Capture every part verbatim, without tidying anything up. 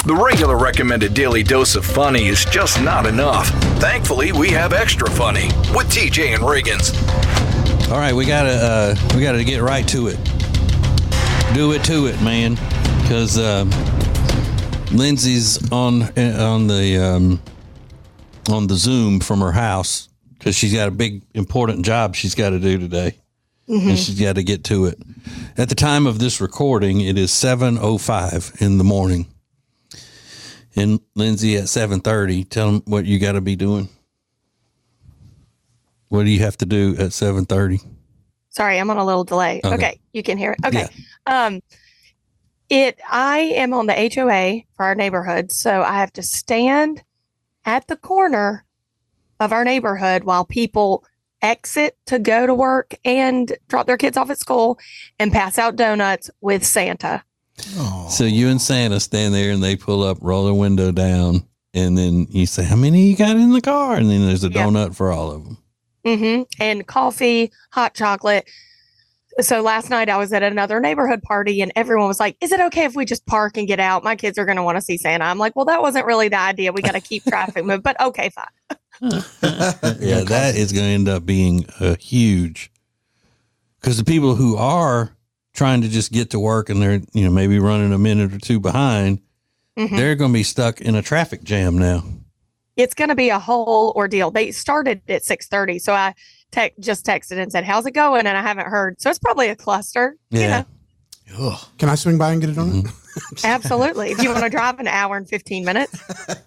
The regular recommended daily dose of funny is just not enough. Thankfully, we have extra funny with T J and Riggins. All right, we gotta uh, we gotta get right to it. Do it to it, man, because uh, Lindsay's on on the um, on the Zoom from her house because she's got a big important job she's got to do today, mm-hmm. and she's got to get to it. At the time of this recording, it is seven oh five in the morning. And Lindsay at seven thirty, tell them what you got to be doing. What do you have to do at seven thirty? Sorry, I'm on a little delay. Okay, okay you can hear it. Okay. Yeah. Um, it. I am on the H O A for our neighborhood, so I have to stand at the corner of our neighborhood while people exit to go to work and drop their kids off at school and pass out donuts with Santa. Aww. So you and Santa stand there and they pull up, roll their window down, and then you say, how many you got in the car? And then there's a yep. donut for all of them. Mm-hmm. And coffee, hot chocolate. So last night I was at another neighborhood party and everyone was like, is it okay if we just park and get out? My kids are going to want to see Santa. I'm like, well, that wasn't really the idea. We got to keep traffic moving, but okay, fine. Yeah, that is going to end up being a huge, because the people who are trying to just get to work and they're, you know, maybe running a minute or two behind, mm-hmm. they're going to be stuck in a traffic jam now. It's going to be a whole ordeal. They started at six thirty. So I te- just texted and said, how's it going? And I haven't heard. So it's probably a cluster. Yeah. You know? Can I swing by and get a donut? Mm-hmm. Absolutely. If you want to drive an hour and fifteen minutes.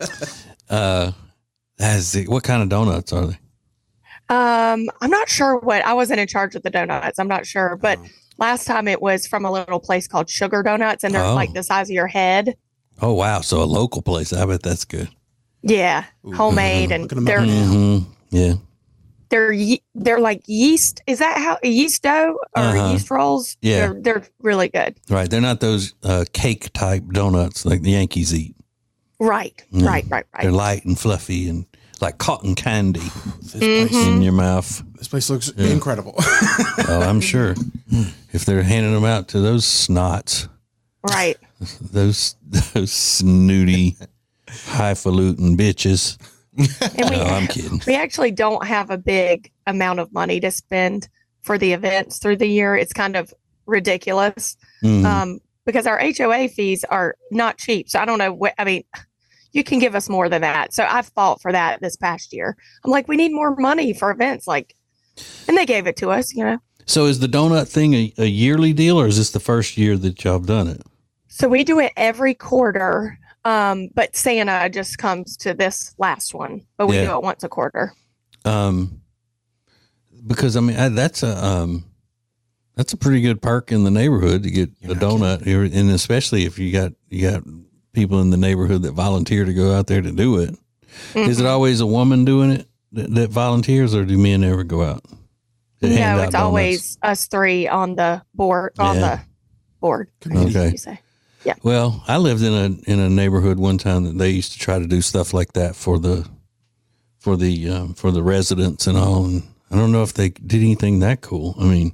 Uh, that's it. What kind of donuts are they? Um, I'm not sure what, I wasn't in charge of the donuts. I'm not sure, but oh. last time it was from a little place called Sugar Donuts, and they're oh. like the size of your head. Oh, wow. So a local place. I bet that's good. Yeah. Ooh. Homemade. And they're, mm-hmm. yeah. They're, ye- they're like yeast. Is that how yeast dough or uh-huh. yeast rolls? Yeah. They're, they're really good. Right. They're not those uh, cake type donuts like the Yankees eat. Right. Mm. Right. Right. Right. They're light and fluffy and like cotton candy this place, mm-hmm. in your mouth. This place looks yeah. incredible. Oh, I'm sure. If they're handing them out to those snots. Right. Those those snooty, highfalutin bitches. And we, no, I'm kidding. We actually don't have a big amount of money to spend for the events through the year. It's kind of ridiculous mm. um, because our H O A fees are not cheap. So I don't know what, I mean, you can give us more than that. So I've fought for that this past year. I'm like, we need more money for events. Like, and they gave it to us, you know. So is the donut thing a, a yearly deal, or is this the first year that y'all have done it? So we do it every quarter. Um, but Santa just comes to this last one, but we yeah. do it once a quarter. Um, because I mean, I, that's a, um, that's a pretty good perk in the neighborhood to get You're a donut here. And especially if you got, you got people in the neighborhood that volunteer to go out there to do it. Mm-hmm. Is it always a woman doing it that, that volunteers, or do men ever go out? No, it's donuts? Always us three on the board, on yeah. the board. Okay. You say. Yeah. Well, I lived in a in a neighborhood one time that they used to try to do stuff like that for the for the um, for the residents and all. And I don't know if they did anything that cool. I mean,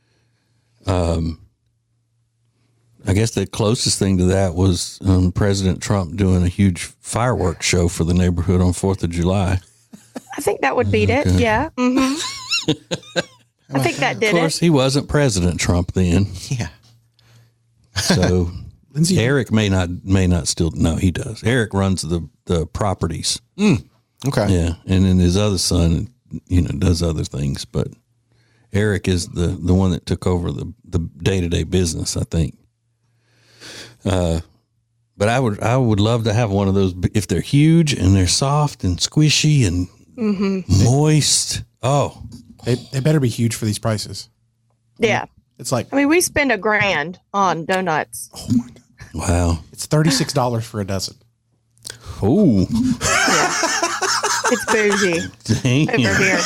um, I guess the closest thing to that was um, President Trump doing a huge fireworks show for the neighborhood on Fourth of July. I think that would beat okay. it. Yeah. Mm-hmm. I think that did it. Of course, it. he wasn't President Trump then. Yeah. So. Lindsay. Eric may not may not still no he does. Eric runs the the properties. Mm, okay. Yeah, and then his other son, you know, does other things, but Eric is the the one that took over the the day to day business, I think. Uh, but I would I would love to have one of those if they're huge and they're soft and squishy and mm-hmm. moist. Oh, they they better be huge for these prices. Yeah. It's like I mean, we spend a grand on donuts. Oh my god! Wow, it's thirty six dollars for a dozen. Oh, yeah. It's bougie. Damn. Over here.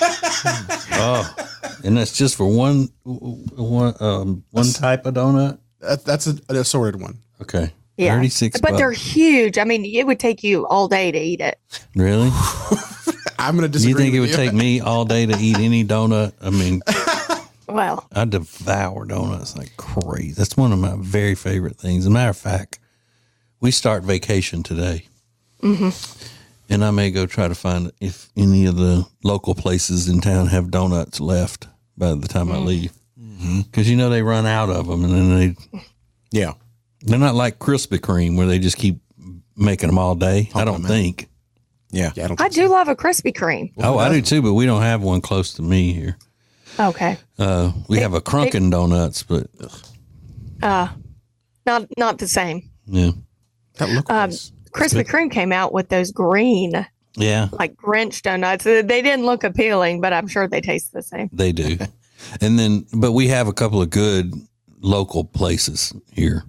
Oh, and that's just for one one um one that's, type of donut. That, that's a, an assorted one. Okay. Yeah, thirty-six but bucks. They're huge. I mean, it would take you all day to eat it. Really? I'm going to disagree. You think it would you. take me all day to eat any donut? I mean. Well, I devour donuts like crazy. That's one of my very favorite things. As a matter of fact, we start vacation today. Mm-hmm. And I may go try to find if any of the local places in town have donuts left by the time mm-hmm. I leave. Because, you know, they run out of them and then they. Yeah. They're not like Krispy Kreme where they just keep making them all day. Oh, I don't man. think. Yeah. Yeah, I, don't I think do so. love a Krispy Kreme. Oh, I do too, but we don't have one close to me here. Okay. Uh, we have a Crunkin' Donuts, but Uh, not not the same. yeah. That look Um, nice. Krispy Kreme came out with those green, Yeah, like Grinch donuts. They didn't look appealing, but I'm sure they taste the same. they do. And then, but we have a couple of good local places here.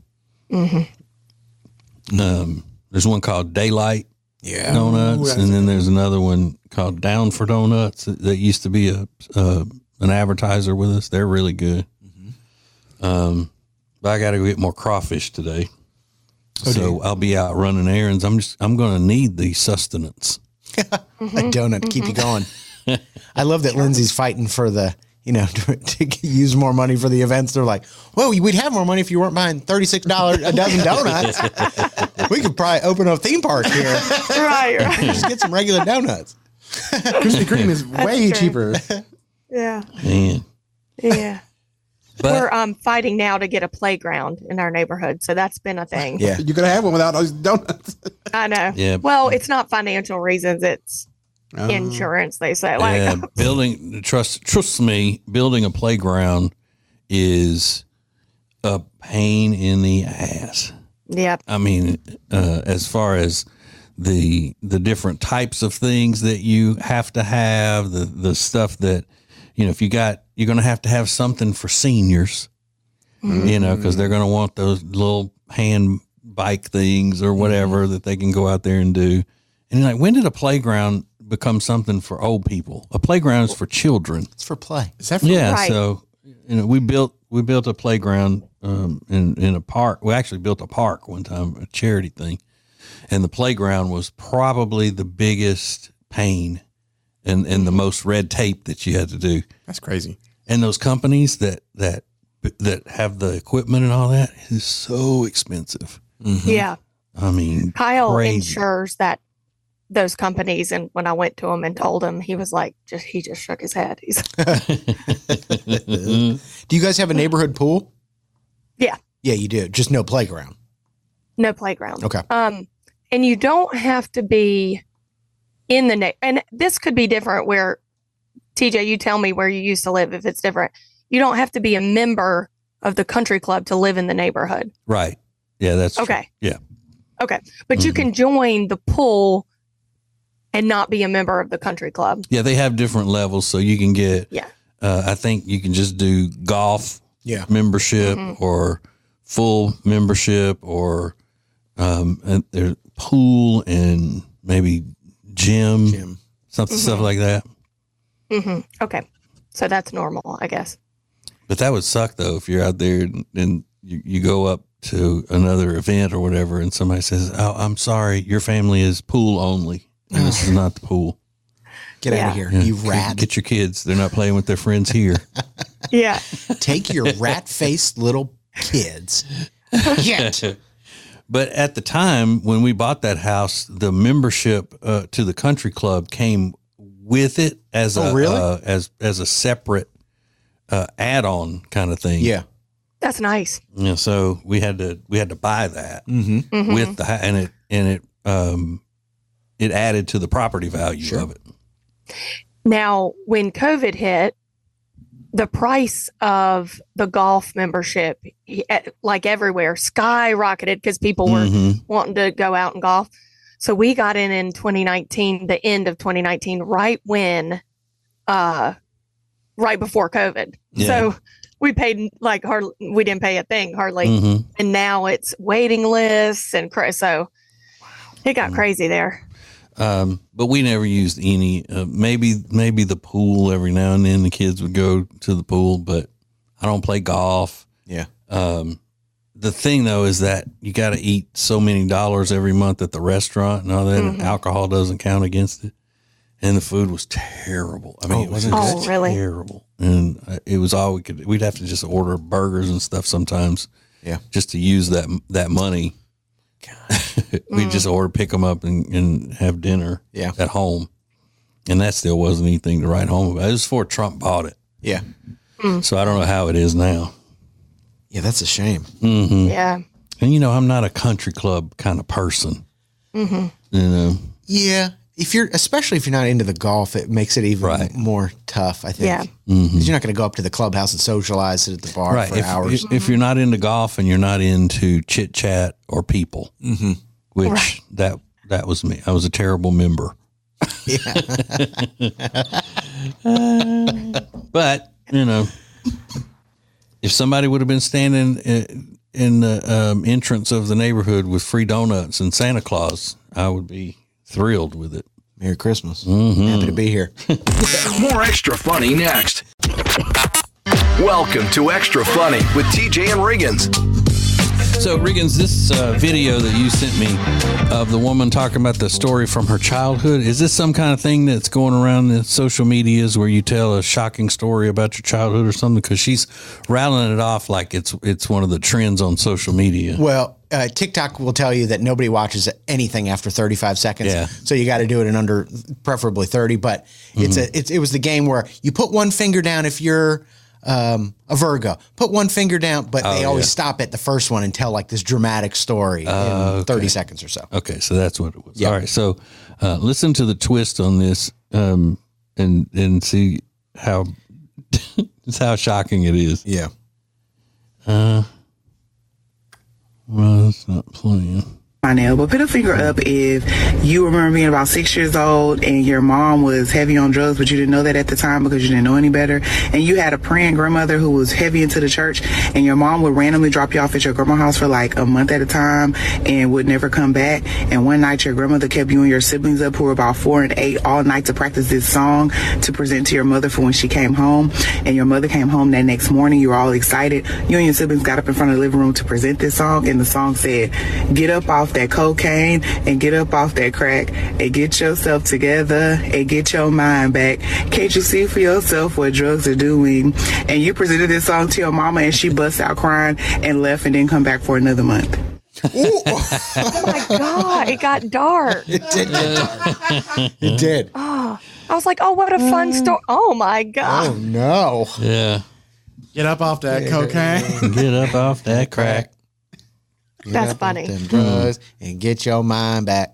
Mm-hmm. Um, there's one called Daylight Yeah. Donuts, Ooh, and then there's another one called Down for Donuts that, that used to be a uh, an advertiser with us. They're really good. Mm-hmm. Um, but I got to go get more crawfish today, Oh, so dude. I'll be out running errands. I'm just I'm going to need the sustenance. A donut to keep you going. I love that Lindsay's fighting for the, you know, to, to use more money for the events. They're like, well, we'd have more money if you weren't buying thirty-six dollars a dozen donuts. We could probably open a theme park here. Right, right. Just get some regular donuts. Krispy Kreme is way true. cheaper. Yeah, Man, yeah. but We're um fighting now to get a playground in our neighborhood, so that's been a thing. Yeah. You're gonna have one without those donuts. I know. Yeah. Well, it's not financial reasons; it's Oh. insurance. They say like yeah, building trust trust me, building a playground is a pain in the ass. Yep. I mean, uh, as far as the the different types of things that you have to have, the the stuff that, you know, if you got, you're going to have to have something for seniors, you know, because they're going to want those little hand bike things or whatever that they can go out there and do. And you're like, when did a playground become something for old people? A playground is for children. It's for play. Is that for Yeah, Right. so you know, we built we built a playground um, in in a park. We actually built a park one time, a charity thing, and the playground was probably the biggest pain and and the most red tape that you had to do. That's crazy. And those companies that that that have the equipment and all that is so expensive. Yeah. I mean, Kyle crazy. insures that those companies, and when I went to him and told him, he was like, just he just shook his head. He's Do you guys have a neighborhood pool? Yeah. Yeah, you do. Just no playground. no playground. Okay. Um, and you don't have to be in the na- and this could be different. Where T J, you tell me where you used to live if it's different. You don't have to be a member of the country club to live in the neighborhood. Right. Yeah, that's true. Okay. Yeah. Okay, but you Mhm. can join the pool and not be a member of the country club. Yeah, they have different levels, so you can get. Yeah. Uh, I think you can just do golf Yeah. membership Mhm. or full membership or um, and there's pool and maybe gym, Jim. something Mhm. stuff like that. hmm Okay, so that's normal, I guess. But that would suck though if you're out there and, and you, you go up to another event or whatever, and somebody says, "Oh, I'm sorry, your family is pool only, and this is not the pool." Get out Yeah. of here, Yeah, you get- rat. Get your kids; they're not playing with their friends here. Yeah. Take your rat-faced little kids. Get. But at the time when we bought that house, the membership uh, to the country club came with it as Oh, a really? uh, as as a separate uh, add-on kind of thing. Yeah. That's nice. Yeah, so we had to we had to buy that Mm-hmm. Mhm. with the ha- and it and it um it added to the property value Sure. of it. Now, when COVID hit, the price of the golf membership, eh, like everywhere, skyrocketed because people were Mhm. wanting to go out and golf. So we got in in twenty nineteen, the end of twenty nineteen, right when, uh, right before COVID. Yeah. So we paid like hardly, we didn't pay a thing hardly. Mhm. And now it's waiting lists and cra- so it got Mm. crazy there. Um, but we never used any. Uh, maybe maybe the pool every now and then the kids would go to the pool, but I don't play golf. Yeah. Um, the thing though is that you got to eat so many dollars every month at the restaurant and all that. And Mhm. alcohol doesn't count against it. And the food was terrible. I mean, Oh, it was wasn't it Oh, good? really? terrible. And uh, it was all we could. We'd have to just order burgers and stuff sometimes. Yeah. Just to use that that money. we just order, pick them up, and, and have dinner Yeah. at home. And that still wasn't anything to write home about. It was before Trump bought it. Yeah. So I don't know how it is now. Yeah, that's a shame. Mm-hmm. Yeah. And, you know, I'm not a country club kind of person. Mm-hmm. You know? Yeah. If you're, especially if you're not into the golf, it makes it even Right. more tough, I think. Yeah. 'Cause you're not going to go up to the clubhouse and socialize, sit at the bar Right. for If, hours. if, if you're not into golf and you're not into chit chat or people, Mm-hmm. which Right. that that was me. I was a terrible member. But, you know, if somebody would have been standing in, in the um, entrance of the neighborhood with free donuts and Santa Claus, I would be thrilled with it. Merry Christmas. Mm-hmm. Happy to be here. More Extra Funny next. Welcome to Extra Funny with T J and Riggins. So, Riggins, this uh, video that you sent me of the woman talking about the story from her childhood, is this some kind of thing that's going around the social medias where you tell a shocking story about your childhood or something? Because she's rattling it off like it's it's one of the trends on social media. Well, uh, TikTok will tell you that nobody watches anything after thirty-five seconds. Yeah. So you got to do it in under preferably thirty. But it's Mm-hmm. a it's, it was the game where you put one finger down if you're um, a Virgo. Put one finger down, but they Oh, always yeah. stop at the first one and tell like this dramatic story in okay. thirty seconds or so. Okay, so that's what it was. Yeah. All right, so uh, listen to the twist on this um, and and see how it's how shocking it is. Yeah. Uh, well, it's not playing. My nail, but put a finger up if you remember being about six years old and your mom was heavy on drugs, but you didn't know that at the time because you didn't know any better. And you had a praying grandmother who was heavy into the church, and your mom would randomly drop you off at your grandma's house for like a month at a time and would never come back. And one night your grandmother kept you and your siblings up, who were about four and eight, all night to practice this song to present to your mother for when she came home. And your mother came home that next morning. You were all excited. You and your siblings got up in front of the living room to present this song, and the song said, "Get up off that cocaine and get up off that crack and get yourself together and get your mind back. Can't you see for yourself what drugs are doing?" And you presented this song to your mama, and she bust out crying and left and didn't come back for another month. Oh my God, it got dark. It did. get dark. It did. Oh, I was like, oh, what a fun story. Oh my Oh God. no. Yeah, Get up off that cocaine. get up off that crack. Get That's up off funny. Them drugs and get your mind back.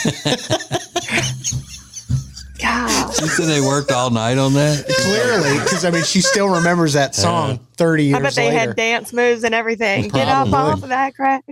God. She said they worked all night on that. Clearly, because I mean, she still remembers that song thirty years I bet they later. had dance moves and everything. Get up Probably. off of that crack.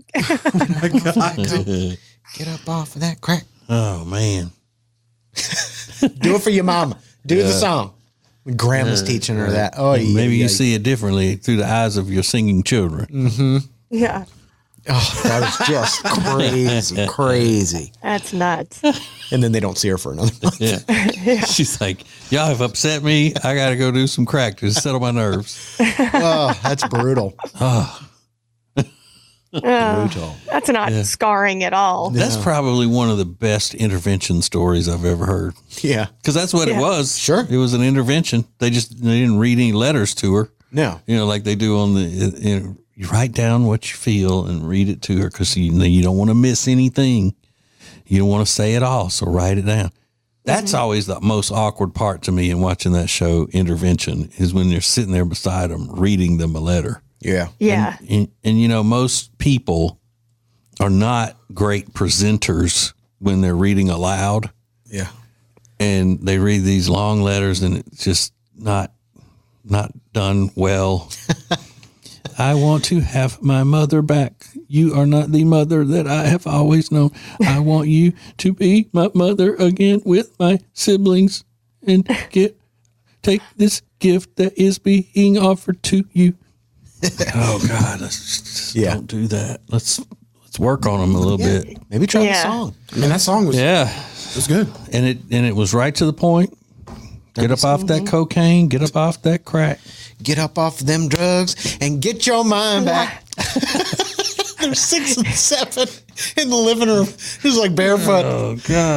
Get up off of that crack. Oh man. Do it for your mama. Do the song. Grandma's teaching her that. Oh, yeah, Maybe yeah. you see it differently through the eyes of your singing children. Yeah, Oh, that was just crazy, crazy. that's nuts. And then they don't see her for another month. Yeah. She's like, y'all have upset me. I got to go do some crack to settle my nerves. Oh, that's brutal. Oh, Uh, Brutal. that's not scarring at all. that's probably one of the best intervention stories I've ever heard. Yeah. Because that's what Yeah. it was. Sure. It was an intervention. They just they didn't read any letters to her. No. You know, like they do on the, you know, you write down what you feel and read it to her because you, you don't want to miss anything. You don't want to say it all. So write it down. That's always the most awkward part to me in watching that show, Intervention, is when you're sitting there beside them, reading them a letter. Yeah. Yeah. And, and, you know, most people are not great presenters when they're reading aloud, Yeah. and they read these long letters and it's just not, not done well. I want to have my mother back. You are not the mother that I have always known. I want you to be my mother again with my siblings and get, take this gift that is being offered to you. Oh God, let's just, just Yeah. don't do that. Let's let's work on them a little bit. Maybe try Yeah. the song. I mean, that song was, Yeah, was good. and it and it was right to the point. Get up off that cocaine. Get up off that crack. Get up off them drugs and get your mind back. They're six and seven in the living room. Just like barefoot. Oh God.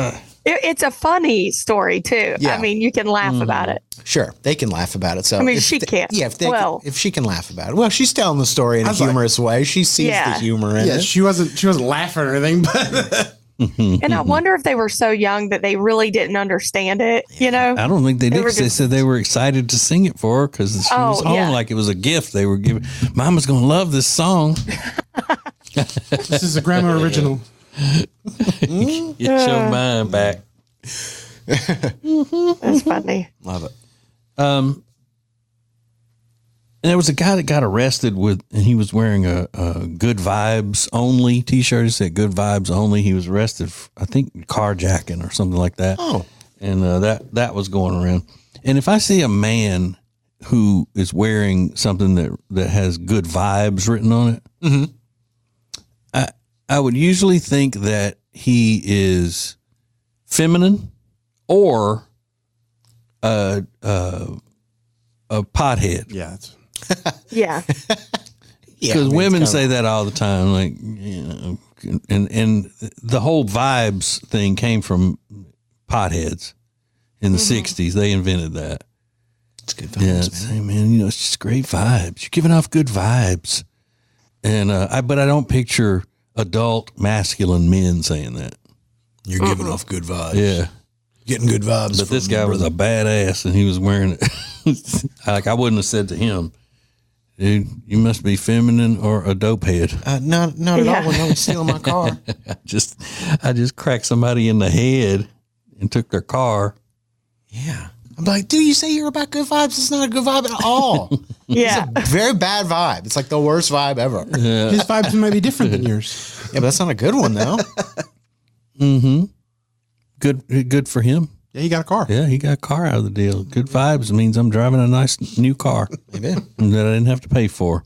It, it's a funny story too. Yeah. I mean, you can laugh Mm. about it. Sure, they can laugh about it. So I mean, if she they- can't. Yeah, if they, Well- if she can laugh about it, well, she's telling the story in I a was like- humorous way. She sees Yeah. the humor in Yeah, it. she wasn't she wasn't laughing or anything, but And I wonder if they were so young that they really didn't understand it. You know, I don't think they They did. were 'Cause They just- said they were excited to sing it for her because she was Oh, home yeah. like it was a gift they were giving. Mama's gonna love this song. this is a grandma original. Get your mind back. that's funny. Love it. Um, and there was a guy that got arrested with, and he was wearing a, a "Good Vibes Only" T-shirt. It said "Good Vibes Only." He was arrested, for, I think, carjacking or something like that. Oh, and uh, that that was going around. And if I see a man who is wearing something that that has "Good Vibes" written on it, Mhm. I I would usually think that he is feminine or a a, a pothead. Yeah, it's, Yeah. yeah. Because I mean, women it's say kinda- that all the time, like, you know, and and the whole vibes thing came from potheads in the sixties. They invented that. it's good Yeah, vibes, it's, man. hey man, you know, it's just great vibes. You're giving off good vibes, and uh, I but I don't picture adult masculine men saying that. You're giving off good vibes. Yeah, Getting good vibes. but this from guy your was a brother. badass, and he was wearing it. Like I wouldn't have said to him, "Dude, you must be feminine or a dope head." Uh, not, not at Yeah. all when no one's stealing my car. I just I just cracked somebody in the head and took their car. Yeah. I'm like, dude, you say you're about good vibes. It's not a good vibe at all. Yeah. Very bad vibe. It's like the worst vibe ever. Yeah, his vibes may be different than yours. but that's not a good one, though. Mm-hmm. Good good for him. Yeah, he got a car. Yeah, he got a car out of the deal. Good vibes means I'm driving a nice new car Maybe. that I didn't have to pay for.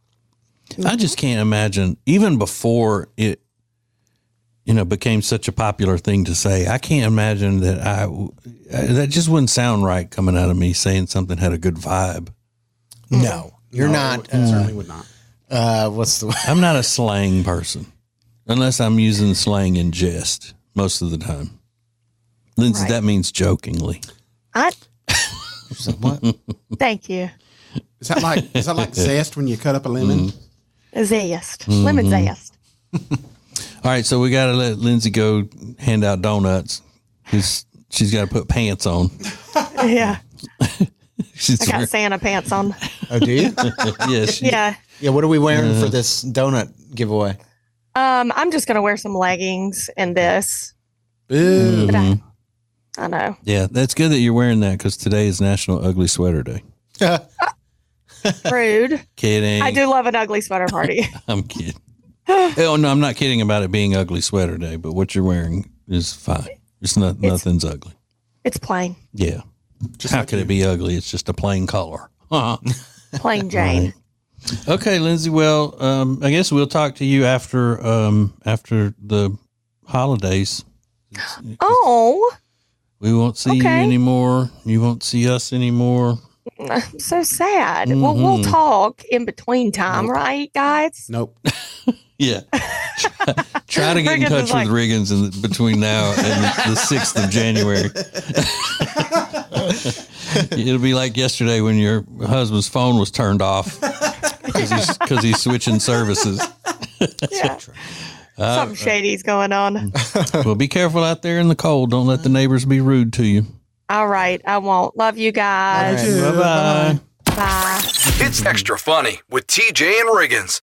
I just can't imagine, even before it, you know, became such a popular thing to say, I can't imagine that I, that just wouldn't sound right coming out of me saying something had a good vibe. No, you're No, not. it Uh, certainly would not. uh, what's the I'm not a slang person unless I'm using slang in jest most of the time. Lindsay, Right. that means jokingly. I what? thank you. Is that like is that like zest when you cut up a lemon? Zest. Lemon zest. All right, so we got to let Lindsay go hand out donuts because she's got to put pants on. Yeah. She's I got wearing- Santa pants on. Oh, do you? yeah, she, Yeah. Yeah. What are we wearing for this donut giveaway? Um, I'm just gonna wear some leggings and this. Boo. But I, I know. yeah. That's good that you're wearing that because today is National Ugly Sweater Day. Rude. Kidding. I do love an ugly sweater party. I'm kidding. Oh no, I'm not kidding about it being Ugly Sweater Day. But what you're wearing is fine. It's not nothing's ugly. It's plain. Yeah. How could it be ugly? It's just a plain color. Huh. Plain Jane. Okay, Lindsay. Well, um, I guess we'll talk to you after um, after the holidays. Oh, We won't see you Okay. anymore. You won't see us anymore. I'm so sad. Well, we'll Mhm. talk in between time, right, guys? Nope. Yeah. Try to get in Riggins touch is like- with Riggins in, between now and the sixth of January. It'll be like yesterday when your husband's phone was turned off because he's, 'cause he's switching services. Yeah. Something shady's going on. Well, be careful out there in the cold. Don't let the neighbors be rude to you. All right. I won't. Love you guys. Bye-bye. Bye. It's extra funny with T J and Riggins.